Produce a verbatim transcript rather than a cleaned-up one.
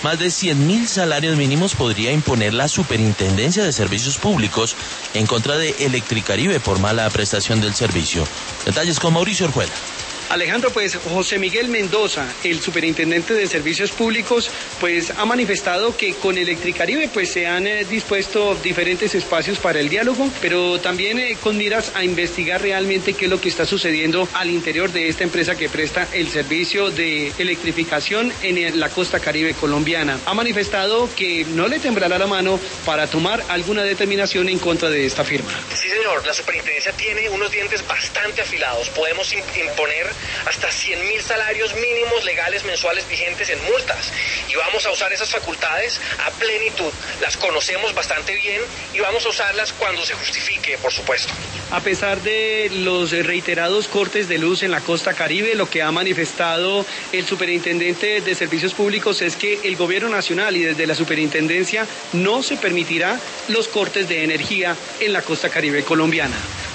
más de cien mil salarios mínimos podría imponer la Superintendencia de Servicios Públicos en contra de Electricaribe por mala prestación del servicio. Detalles con Mauricio Orjuela. Alejandro, pues José Miguel Mendoza, el superintendente de Servicios Públicos, pues ha manifestado que con Electricaribe pues se han eh, dispuesto diferentes espacios para el diálogo, pero también eh, con miras a investigar realmente qué es lo que está sucediendo al interior de esta empresa que presta el servicio de electrificación en la costa caribe colombiana. Ha manifestado que no le temblará la mano para tomar alguna determinación en contra de esta firma. Sí, señor, la superintendencia tiene unos dientes bastante afilados. Podemos imponer hasta cien mil salarios mínimos legales mensuales vigentes en multas y vamos a usar esas facultades a plenitud. Las conocemos bastante bien y vamos a usarlas cuando se justifique, por supuesto. A pesar de los reiterados cortes de luz en la costa caribe, lo que ha manifestado el superintendente de Servicios Públicos es que el gobierno nacional y desde la superintendencia no se permitirá los cortes de energía en la costa caribe colombiana.